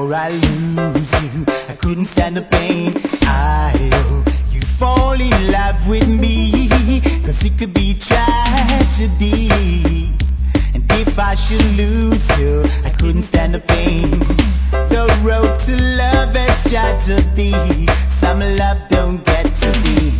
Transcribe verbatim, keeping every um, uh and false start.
before I lose you. I couldn't stand the pain. I hope you fall in love with me, cause it could be tragedy. And if I should lose you, I couldn't stand the pain. The road to love is tragedy. Some love don't get to be.